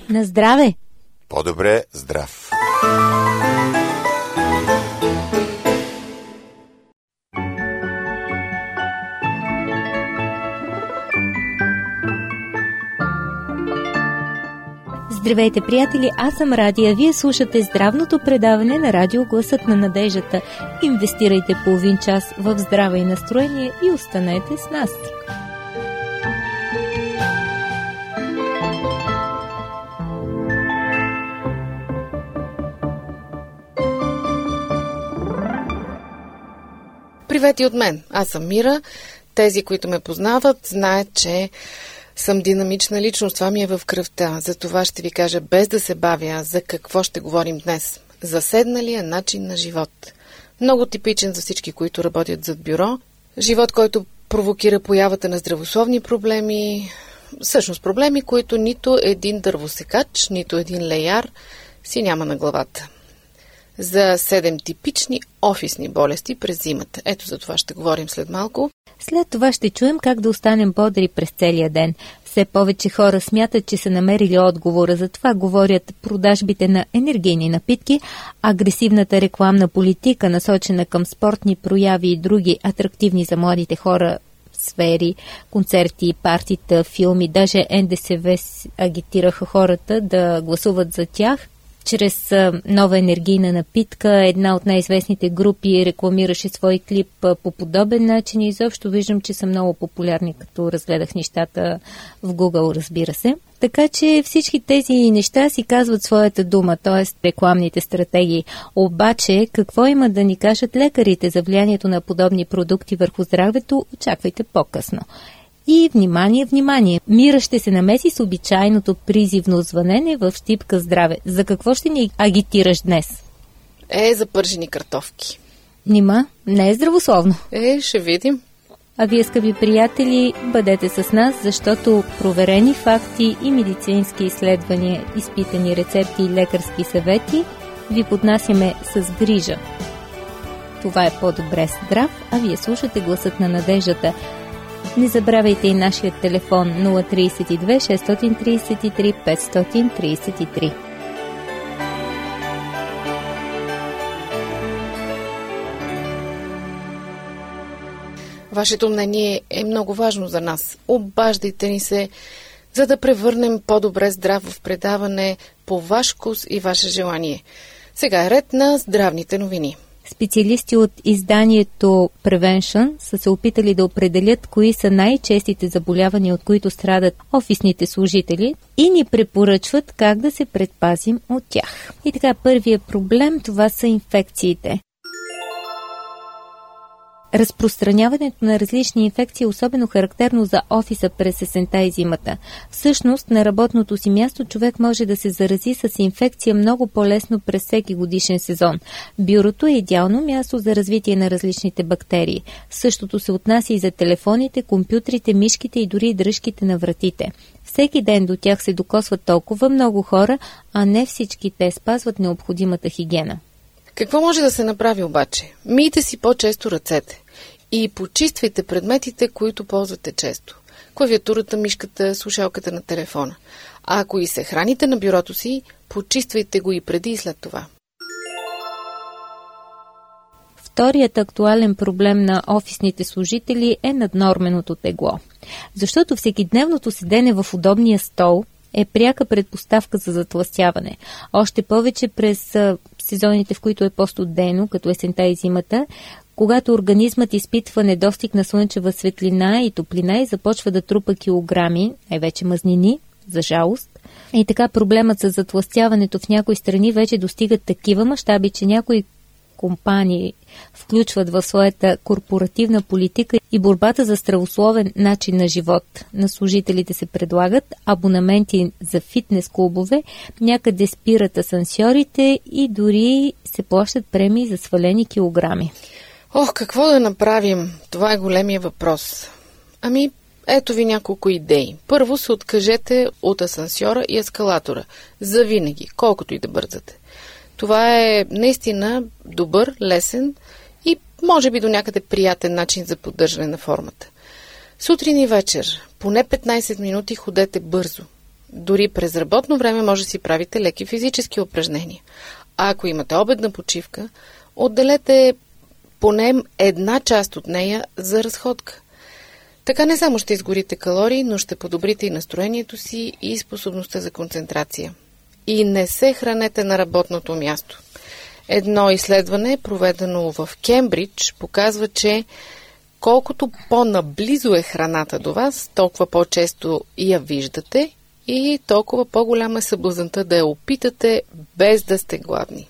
На здраве! По-добре здрав! Здравейте, приятели! Аз съм Радия. Вие слушате здравното предаване на радио Гласът на надеждата. Инвестирайте половин час в здраве и настроение и останете с нас. Привет и от мен. Аз съм Мира. Тези, които ме познават, знаят, че съм динамична личност. Това ми е в кръвта. За това ще ви кажа, без да се бавя, за какво ще говорим днес. За седналия начин на живот. Много типичен за всички, които работят зад бюро. Живот, който провокира появата на здравословни проблеми. Всъщност проблеми, които нито един дървосекач, нито един леяр си няма на главата. За 7 типични офисни болести през зимата. Ето за това ще говорим след малко. След това ще чуем как да останем бодри през целия ден. Все повече хора смятат, че са намерили отговора. За това говорят продажбите на енергийни напитки, агресивната рекламна политика, насочена към спортни прояви и други атрактивни за младите хора сфери, концерти, партита, филми. Даже НДСВ агитираха хората да гласуват за тях. Чрез нова енергийна напитка, една от най-известните групи рекламираше свой клип по подобен начин и изобщо виждам, че са много популярни, като разгледах нещата в Google, разбира се. Така че всички тези неща си казват своята дума, т.е. рекламните стратегии. Обаче, какво има да ни кажат лекарите за влиянието на подобни продукти върху здравето, очаквайте по-късно. И внимание, внимание! Мира ще се намеси с обичайното призивно звънене в щипка здраве. За какво ще ни агитираш днес? За пържени картофки. Нима? Не е здравословно. Ще видим. А вие, скъпи приятели, бъдете с нас, защото проверени факти и медицински изследвания, изпитани рецепти и лекарски съвети ви поднасяме с грижа. Това е по-добре здрав, а вие слушате Гласът на надеждата. Не забравяйте и нашия телефон 032 633 533. Вашето мнение е много важно за нас. Обаждайте ни се, за да превърнем по-добре здрав в предаване по ваш вкус и ваше желание. Сега е ред на здравните новини. Специалисти от изданието Prevention са се опитали да определят кои са най-честите заболявания, от които страдат офисните служители и ни препоръчват как да се предпазим от тях. И така, първият проблем, това са инфекциите. Разпространяването на различни инфекции е особено характерно за офиса през есента и зимата. Всъщност, на работното си място човек може да се зарази с инфекция много по-лесно през всеки годишен сезон. Бюрото е идеално място за развитие на различните бактерии. Същото се отнася и за телефоните, компютрите, мишките и дори дръжките на вратите. Всеки ден до тях се докосват толкова много хора, а не всички те спазват необходимата хигиена. Какво може да се направи обаче? Мийте си по-често ръцете и почиствайте предметите, които ползвате често. Клавиатурата, мишката, слушалката на телефона. А ако и се храните на бюрото си, почиствайте го и преди и след това. Вторият актуален проблем на офисните служители е наднорменото тегло. Защото всекидневното седене в удобния стол е пряка предпоставка за затлъстяване. Още повече през сезоните, в които е по-студено, като есента и зимата, когато организмът изпитва недостиг на слънчева светлина и топлина и започва да трупа килограми, най-вече мазнини, за жалост. И така проблемът с затлъстяването в някои страни вече достигат такива мащаби, че някои компании включват в своята корпоративна политика и борбата за здравословен начин на живот. На служителите се предлагат абонаменти за фитнес клубове, някъде спират асансьорите и дори се плащат премии за свалени килограми. Какво да направим? Това е големия въпрос. Ето ви няколко идеи. Първо се откажете от асансьора и ескалатора. Завинаги, колкото и да бързате. Това е наистина добър, лесен и може би до някъде приятен начин за поддържане на формата. Сутрин и вечер, поне 15 минути ходете бързо. Дори през работно време може да си правите леки физически упражнения. А ако имате обедна почивка, отделете поне една част от нея за разходка. Така не само ще изгорите калории, но ще подобрите и настроението си и способността за концентрация. И не се хранете на работното място. Едно изследване, проведено в Кембридж, показва, че колкото по-наблизо е храната до вас, толкова по-често я виждате и толкова по-голяма е съблазънта да я опитате без да сте гладни.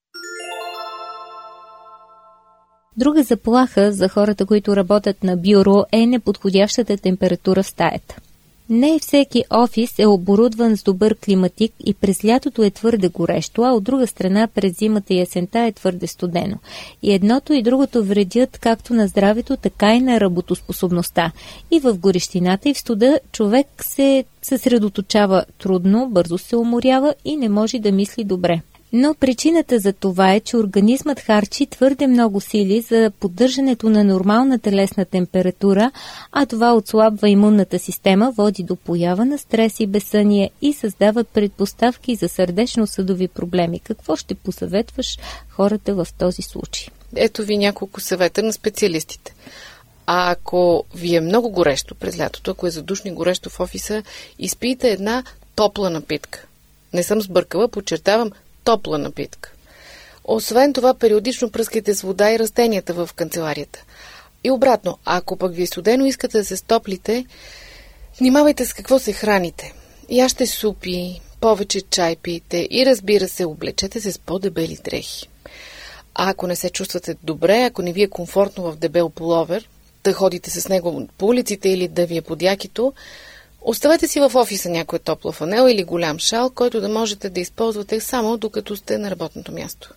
Друга заплаха за хората, които работят на бюро, е неподходящата температура в стаята. Не всеки офис е оборудван с добър климатик и през лятото е твърде горещо, а от друга страна през зимата и есента е твърде студено. И едното и другото вредят както на здравето, така и на работоспособността. И в горещината и в студа човек се съсредоточава трудно, бързо се уморява и не може да мисли добре. Но причината за това е, че организмът харчи твърде много сили за поддържането на нормална телесна температура, а това отслабва имунната система, води до поява на стрес и безсъние и създава предпоставки за сърдечно-съдови проблеми. Какво ще посъветваш хората в този случай? Ето ви няколко съвета на специалистите. А ако ви е много горещо през лятото, ако е задушно и горещо в офиса, изпийте една топла напитка. Не съм сбъркала, подчертавам, топла напитка. Освен това, периодично пръскайте с вода и растенията в канцеларията. И обратно, ако пък ви е студено, искате да се стоплите, внимавайте с какво се храните. Яжте супи, повече чай пийте и разбира се, облечете се с по-дебели дрехи. А ако не се чувствате добре, ако не ви е комфортно в дебел пуловер, да ходите с него по улиците или да ви е под якито, оставете си в офиса някоя топла фанела или голям шал, който да можете да използвате само докато сте на работното място.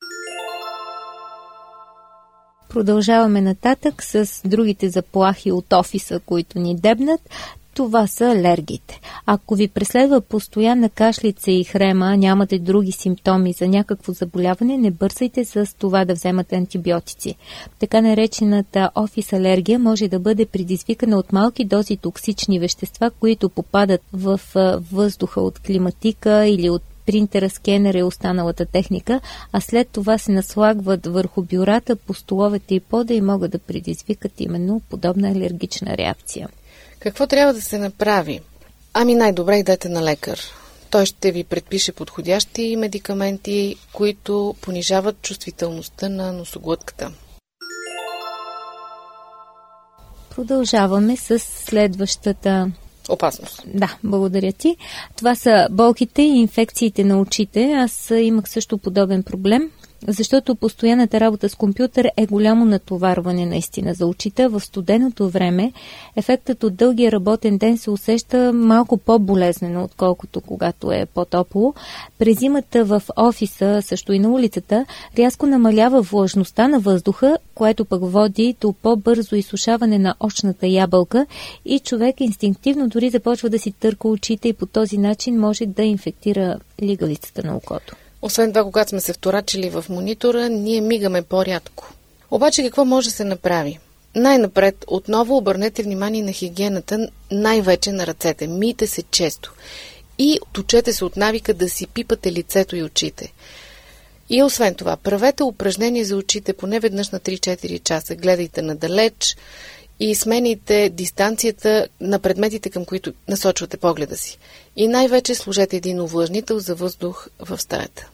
Продължаваме нататък с другите заплахи от офиса, които ни дебнат. Това са алергиите. Ако ви преследва постоянна кашлица и хрема, нямате други симптоми за някакво заболяване, не бързайте с това да вземате антибиотици. Така наречената офис алергия може да бъде предизвикана от малки дози токсични вещества, които попадат в въздуха от климатика или от принтера, скенера и останалата техника, а след това се наслагват върху бюрата, по столовете и пода и могат да предизвикат именно подобна алергична реакция. Какво трябва да се направи? Ами най-добре идете на лекар. Той ще ви предпише подходящи медикаменти, които понижават чувствителността на носоглътката. Продължаваме с следващата опасност. Да, благодаря ти. Това са болките и инфекциите на очите. Аз имах също подобен проблем, защото постоянната работа с компютър е голямо натоварване наистина за очите. В студеното време ефектът от дългия работен ден се усеща малко по-болезнено, отколкото когато е по-топло. През зимата в офиса, също и на улицата, рязко намалява влажността на въздуха, което пък води до по-бързо изсушаване на очната ябълка и човек инстинктивно дори започва да си търка очите и по този начин може да инфектира лигалицата на окото. Освен това, когато сме се вторачили в монитора, ние мигаме по-рядко. Обаче какво може да се направи? Най-напред, отново обърнете внимание на хигиената, най-вече на ръцете. Мийте се често. И отучете се от навика да си пипате лицето и очите. И освен това, правете упражнения за очите поне веднъж на 3-4 часа. Гледайте надалеч и смените дистанцията на предметите, към които насочвате погледа си. И най-вече сложете един увлажнител за въздух в стаята.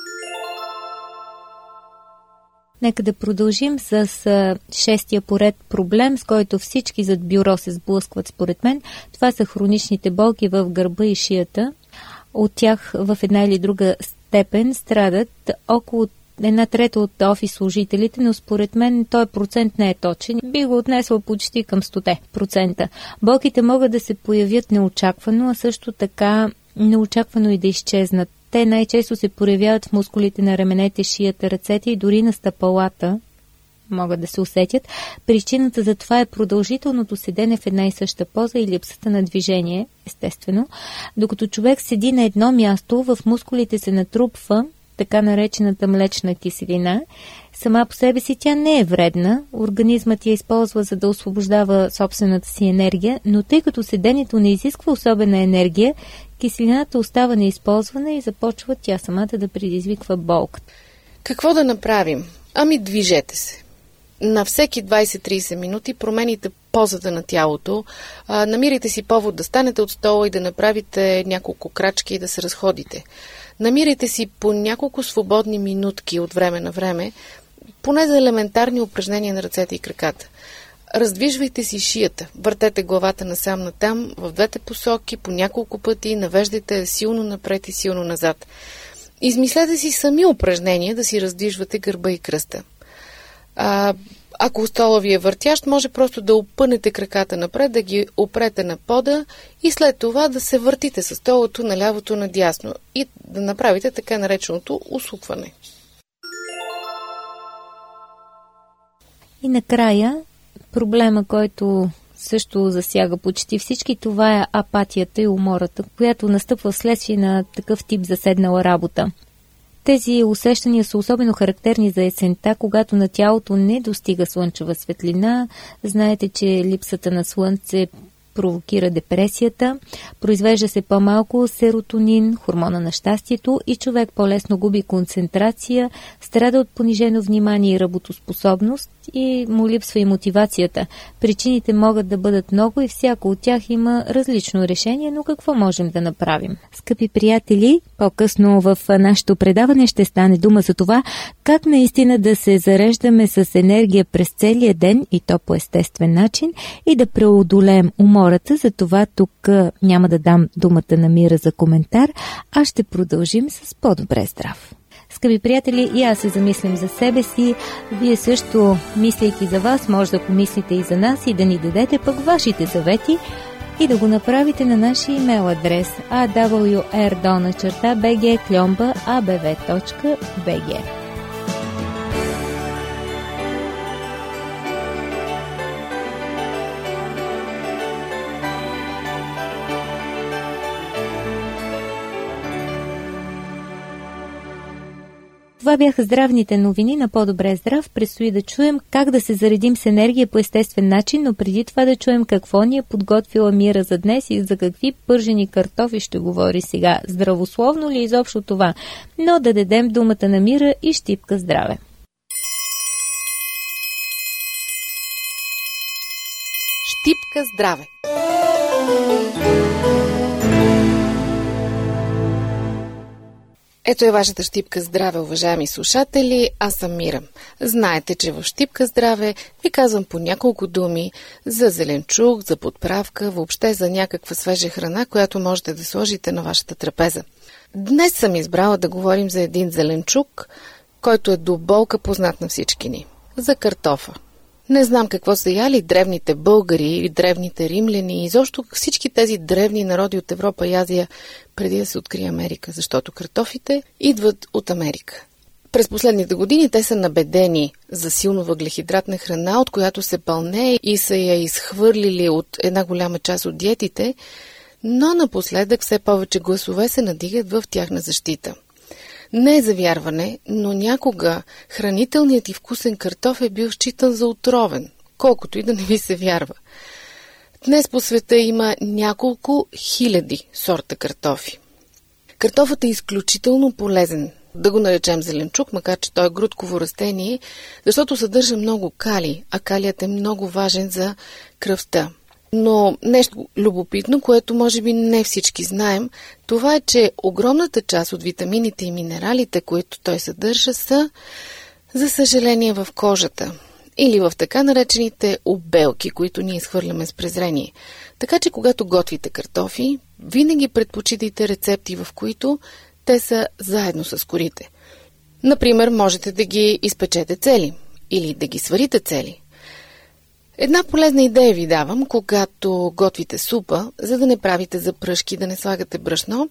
Нека да продължим с шестия поред проблем, с който всички зад бюро се сблъскват според мен. Това са хроничните болки в гърба и шията. От тях в една или друга степен страдат около 1/3 от офис служителите, но според мен този процент не е точен. Би го отнесла почти към 100%. Болките могат да се появят неочаквано, а също така неочаквано и да изчезнат. Те най-често се проявяват в мускулите на раменете, шията, ръцете и дори на стъпалата могат да се усетят. Причината за това е продължителното седене в една и съща поза и липсата на движение, естествено. Докато човек седи на едно място, в мускулите се натрупва така наречената млечна киселина. Сама по себе си тя не е вредна, организмът я използва за да освобождава собствената си енергия, но тъй като седенето не изисква особена енергия, киселината остава неизползвана и започва тя самата да предизвиква болка. Какво да направим? Ами движете се. На всеки 20-30 минути промените позата на тялото, намирайте си повод да станете от стола и да направите няколко крачки и да се разходите. Намирайте си по няколко свободни минутки от време на време, поне за елементарни упражнения на ръцете и краката. Раздвижвайте си шията, въртете главата насам-натам в двете посоки по няколко пъти, навеждайте силно напред и силно назад. Измислете си сами упражнения да си раздвижвате гърба и кръста. Ако стола ви е въртящ, може просто да опънете краката напред, да ги опрете на пода и след това да се въртите със столотоналявото надясно и да направите така нареченото усукване. И накрая, проблема, който също засяга почти всички, това е апатията и умората, която настъпва вследствие на такъв тип заседнала работа. Тези усещания са особено характерни за есента, когато на тялото не достига слънчева светлина. Знаете, че липсата на слънце провокира депресията, произвежда се по-малко серотонин, хормона на щастието и човек по-лесно губи концентрация, страда от понижено внимание и работоспособност и му липсва и мотивацията. Причините могат да бъдат много и всяко от тях има различно решение, но какво можем да направим? Скъпи приятели, по-късно в нашето предаване ще стане дума за това, как наистина да се зареждаме с енергия през целия ден и то по естествен начин и да преодолеем умората. За това тук няма да дам думата на Мира за коментар, а ще продължим с по-добре здрав. Скъпи приятели, и аз се замислям за себе си. Вие също, мислейки за вас, може да помислите и за нас и да ни дадете пък вашите съвети и да го направите на нашия имейл адрес awr@bg.abv.bg. Това бяха здравните новини на По-добре здрав. Предстои да чуем как да се заредим с енергия по естествен начин, но преди това да чуем какво ни е подготвила Мира за днес и за какви пържени картофи ще говори сега. Здравословно ли изобщо това? Но да дадем думата на Мира и щипка здраве. Щипка здраве. Ето е вашата щипка здраве, уважаеми слушатели. Аз съм Мира. Знаете, че в щипка здраве ви казвам по няколко думи за зеленчук, за подправка, въобще за някаква свежа храна, която можете да сложите на вашата трапеза. Днес съм избрала да говорим за един зеленчук, който е до болка познат на всички ни. За картофа. Не знам какво са яли древните българи или древните римляни и изобщо всички тези древни народи от Европа и Азия преди да се открие Америка, защото картофите идват от Америка. През последните години те са набедени за силно въглехидратна храна, от която се пълне и са я изхвърлили от една голяма част от диетите, но напоследък все повече гласове се надигат в тяхна защита. Не е за вярване, но някога хранителният и вкусен картоф е бил считан за отровен, колкото и да не ви се вярва. Днес по света има няколко хиляди сорта картофи. Картофът е изключително полезен, да го наречем зеленчук, макар че той е грудково растение, защото съдържа много калий, а калият е много важен за кръвта. Но нещо любопитно, което може би не всички знаем, това е, че огромната част от витамините и минералите, които той съдържа, са, за съжаление, в кожата или в така наречените обелки, които ние изхвърляме с презрение. Така че, когато готвите картофи, винаги предпочитайте рецепти, в които те са заедно с корите. Например, можете да ги изпечете цели или да ги сварите цели. Една полезна идея ви давам, когато готвите супа, за да не правите запръшки, да не слагате брашно.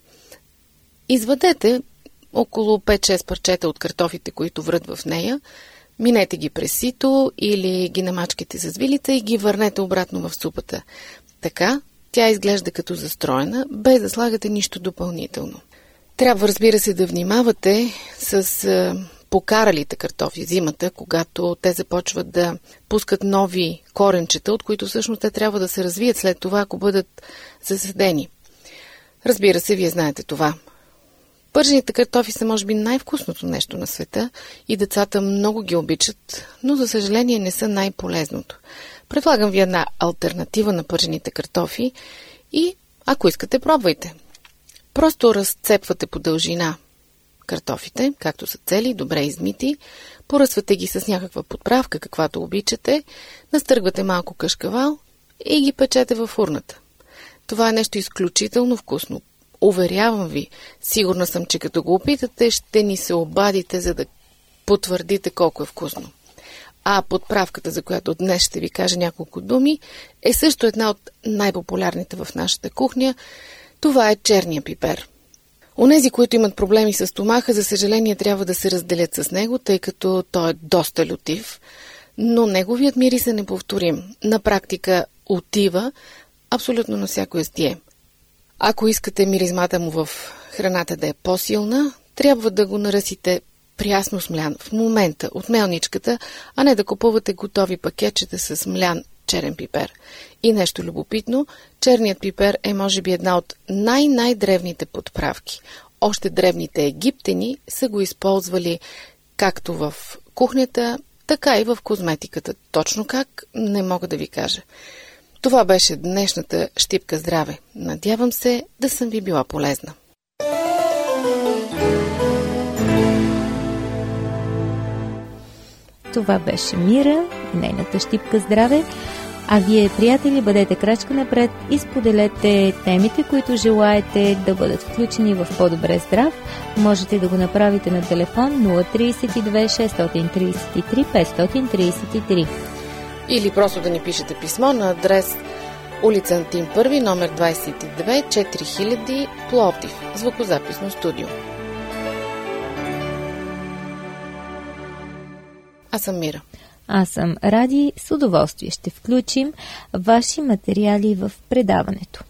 Извадете около 5-6 парчета от картофите, които врат в нея, минете ги през сито или ги намачкайте с вилица и ги върнете обратно в супата. Така тя изглежда като застроена, без да слагате нищо допълнително. Трябва, разбира се, да внимавате с покаралите картофи зимата, когато те започват да пускат нови коренчета, от които всъщност те трябва да се развият след това, ако бъдат засадени. Разбира се, вие знаете това. Пържените картофи са може би най-вкусното нещо на света и децата много ги обичат, но за съжаление не са най-полезното. Предлагам ви една алтернатива на пържените картофи и, ако искате, пробвайте. Просто разцепвате по дължина картофите, както са цели, добре измити, поръсвате ги с някаква подправка, каквато обичате, настъргвате малко кашкавал и ги печете във фурната. Това е нещо изключително вкусно. Уверявам ви, сигурна съм, че като го опитате, ще ни се обадите, за да потвърдите колко е вкусно. А подправката, за която днес ще ви кажа няколко думи, е също една от най-популярните в нашата кухня. Това е черния пипер. Онези, които имат проблеми с стомаха, за съжаление трябва да се разделят с него, тъй като той е доста лютив, но неговият мирис е неповторим. На практика отива абсолютно на всяко ястие. Ако искате миризмата му в храната да е по-силна, трябва да го наръсите прясно смлян в момента от мелничката, а не да купувате готови пакетчета с млян черен пипер. И нещо любопитно, черният пипер е може би една от най-древните подправки. Още древните египтяни са го използвали както в кухнята, така и в козметиката. Точно как, не мога да ви кажа. Това беше днешната щипка здраве. Надявам се да съм ви била полезна. Това беше Мира, нейната щипка здраве. А вие, приятели, бъдете крачка напред и споделете темите, които желаете да бъдат включени в По-добре здрав. Можете да го направите на телефон 032 633 533. Или просто да ни пишете писмо на адрес улица Антим 1, номер 22, 4000, Пловдив, звукозаписно студио. Аз съм Мира. Аз съм Ради. С удоволствие ще включим ваши материали в предаването.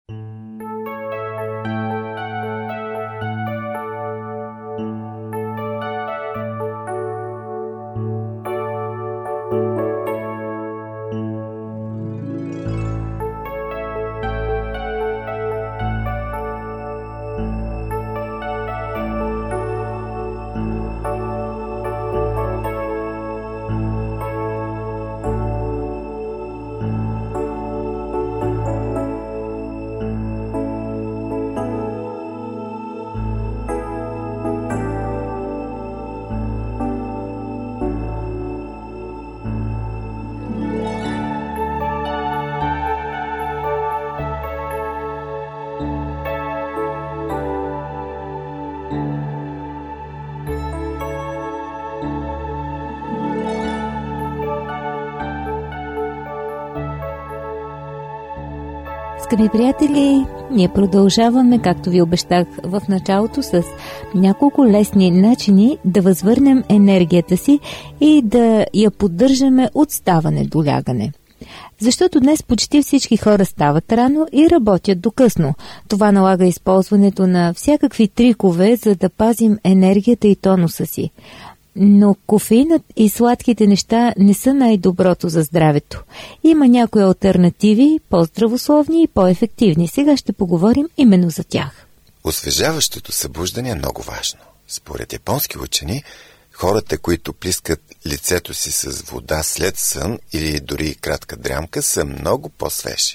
Скъпи приятели, ние продължаваме, както ви обещах в началото, с няколко лесни начини да възвърнем енергията си и да я поддържаме от ставане до лягане. Защото днес почти всички хора стават рано и работят до късно. Това налага използването на всякакви трикове, за да пазим енергията и тонуса си. Но кофеинът и сладките неща не са най-доброто за здравето. Има някои алтернативи, по-здравословни и по-ефективни. Сега ще поговорим именно за тях. Освежаващото събуждане е много важно. Според японски учени, хората, които плискат лицето си с вода след сън или дори кратка дрямка, са много по-свежи.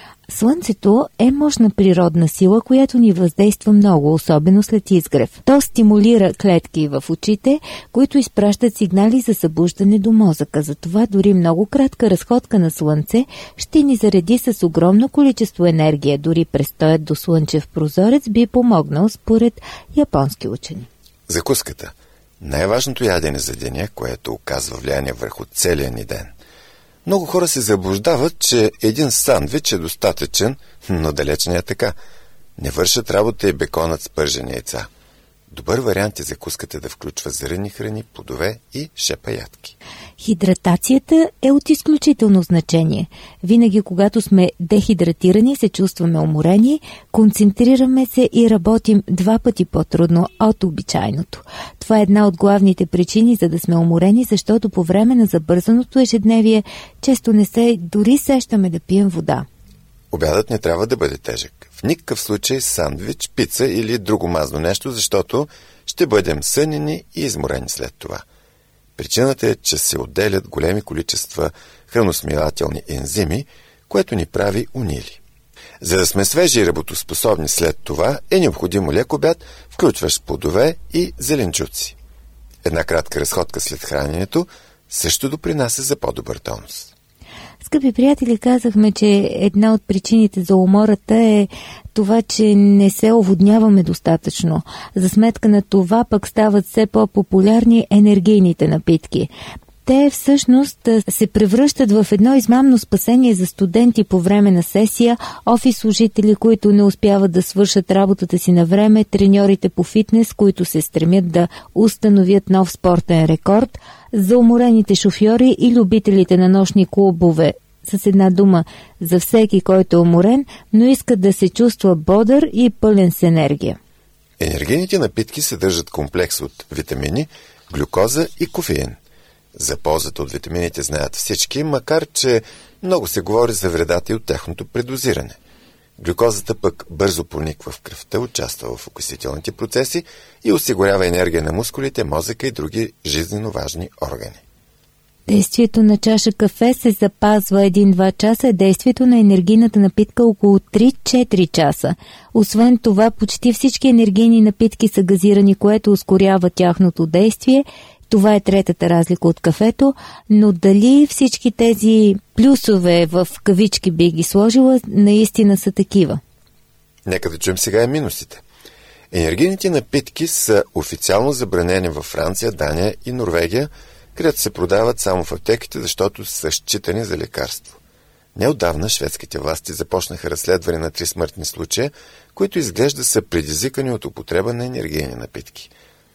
Слънцето е мощна природна сила, която ни въздейства много, особено след изгрев. То стимулира клетки в очите, които изпращат сигнали за събуждане до мозъка. Затова дори много кратка разходка на слънце ще ни зареди с огромно количество енергия. Дори престоят до слънчев прозорец би помогнал, според японски учени. Закуската. Най-важното ядене за деня, което оказва влияние върху целия ни ден. Много хора се заблуждават, че един сандвич е достатъчен, но далеч не е така. Не вършат работа и беконът с пържени яйца. Добър вариант е закуската да включва зърнени храни, плодове и шепа ядки. Хидратацията е от изключително значение. Винаги, когато сме дехидратирани, се чувстваме уморени, концентрираме се и работим 2 пъти по-трудно от обичайното. Това е една от главните причини за да сме уморени, защото по време на забързаното ежедневие често не се дори сещаме да пием вода. Обядът не трябва да бъде тежък. В никакъв случай сандвич, пица или друго мазно нещо, защото ще бъдем сънени и изморени след това. Причината е, че се отделят големи количества храносмилателни ензими, което ни прави унили. За да сме свежи и работоспособни след това, е необходимо лек обяд, включващ плодове и зеленчуци. Една кратка разходка след храненето също допринася за по-добър тонус. Скъпи приятели, казахме, че една от причините за умората е това, че не се оводняваме достатъчно. За сметка на това пък стават все по-популярни енергийните напитки. Те всъщност се превръщат в едно измамно спасение за студенти по време на сесия, офис служители, които не успяват да свършат работата си на време, треньорите по фитнес, които се стремят да установят нов спортен рекорд, за уморените шофьори и любителите на нощни клубове. С една дума, за всеки, който е уморен, но иска да се чувства бодър и пълен с енергия. Енергийните напитки съдържат комплекс от витамини, глюкоза и кофеин. За ползата от витамините знаят всички, макар че много се говори за вредата и от тяхното предозиране. Глюкозата пък бързо прониква в кръвта, участва в окисителните процеси и осигурява енергия на мускулите, мозъка и други жизнено важни органи. Действието на чаша кафе се запазва 1-2 часа, действието на енергийната напитка около 3-4 часа. Освен това, почти всички енергийни напитки са газирани, което ускорява тяхното действие. Това е третата разлика от кафето, но дали всички тези плюсове в кавички би ги сложила, наистина са такива? Нека да чуем сега и минусите. Енергийните напитки са официално забранени във Франция, Дания и Норвегия, където се продават само в аптеките, защото са считани за лекарство. Неотдавна шведските власти започнаха разследване на 3 смъртни случая, които изглежда са предизвикани от употреба на енергийни напитки.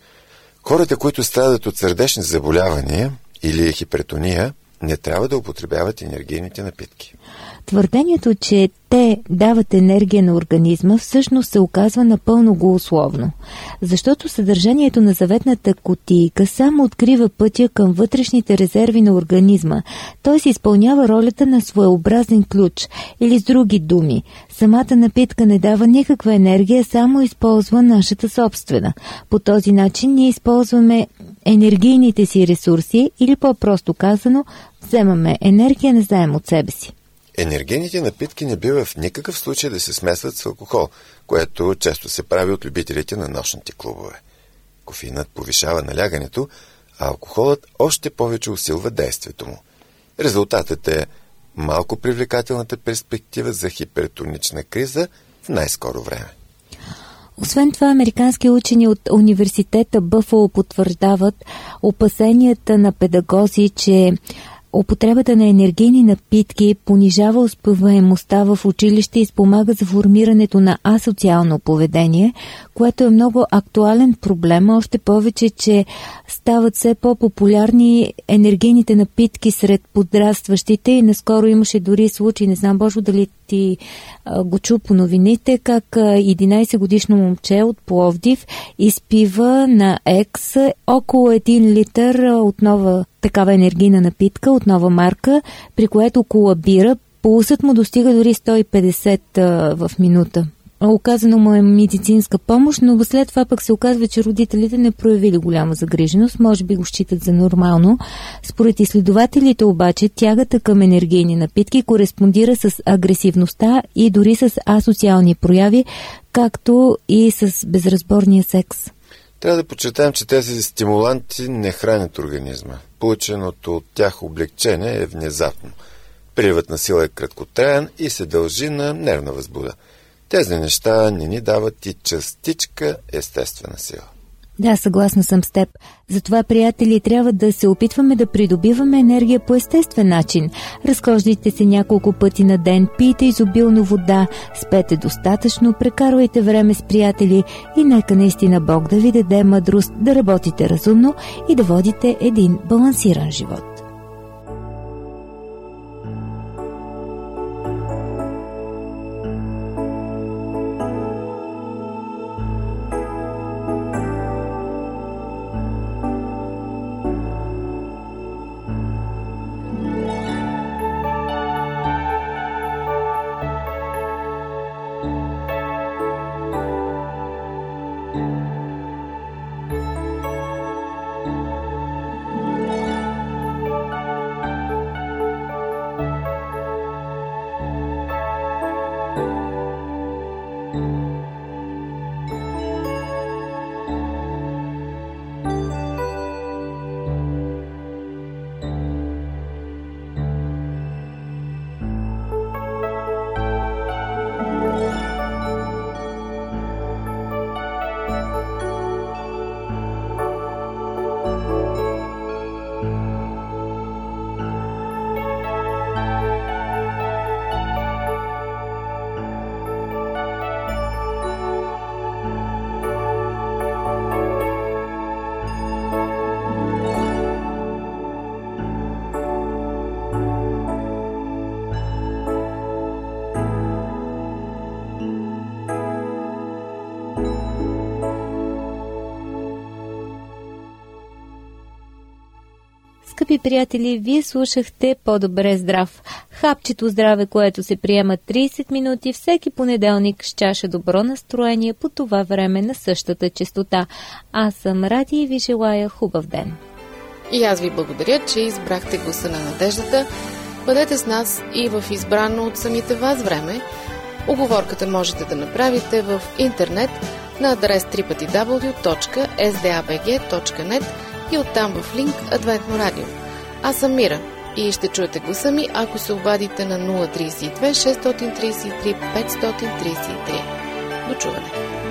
Хората, които страдат от сърдечни заболявания или хипертония, не трябва да употребяват енергийните напитки. Твърдението, че те дават енергия на организма, всъщност се оказва напълно голословно. Защото съдържанието на заветната кутийка само открива пътя към вътрешните резерви на организма. Той се изпълнява ролята на своеобразен ключ. Или с други думи, самата напитка не дава никаква енергия, само използва нашата собствена. По този начин ние използваме енергийните си ресурси или по-просто казано, вземаме енергия не знаем от себе си. Енергийните напитки не бива в никакъв случай да се смесват с алкохол, което често се прави от любителите на нощните клубове. Кофеинът повишава налягането, а алкохолът още повече усилва действието му. Резултатът е малко привлекателната перспектива за хипертонична криза в най-скоро време. Освен това, американски учени от университета Бъфало потвърждават опасенията на педагози, че употребата на енергийни напитки понижава успеваемостта в училище и спомага за формирането на асоциално поведение, което е много актуален проблем, още повече, че стават все по-популярни енергийните напитки сред подрастващите и наскоро имаше дори случай, не знам Божо дали ти го чу по новините, как 11-годишно момче от Пловдив изпива на екс около 1 литър от нова такава енергийна напитка, от нова марка, при което колабира. Пулсът му достига дори 150 в минута. Оказано му е медицинска помощ, но след това пък се оказва, че родителите не проявили голяма загриженост, може би го считат за нормално. Според изследователите обаче, тягата към енергийни напитки кореспондира с агресивността и дори с асоциални прояви, както и с безразборния секс. Трябва да подчертаем, че тези стимуланти не хранят организма. Полученото от тях облегчение е внезапно. Приливът на сила е краткотраен и се дължи на нервна възбуда. Тези неща не ни дават и частичка естествена сила. Да, съгласна съм с теб. Затова, приятели, трябва да се опитваме да придобиваме енергия по естествен начин. Разхождайте се няколко пъти на ден, пийте изобилно вода, спете достатъчно, прекарвайте време с приятели и нека наистина Бог да ви даде мъдрост да работите разумно и да водите един балансиран живот. Скъпи приятели, вие слушахте По-добре здрав. Хапчето здраве, което се приема 30 минути всеки понеделник с чаша добро настроение по това време на същата честота. Аз съм Ради и ви желая хубав ден. И аз ви благодаря, че избрахте гласа на надеждата. Бъдете с нас и в избрано от самите вас време. Уговорката можете да направите в интернет на адрес www.sdabg.net и оттам в линк Адвентно радио. Аз съм Мира и ще чуете гласа ми, ако се обадите на 032 633 533. До чуване!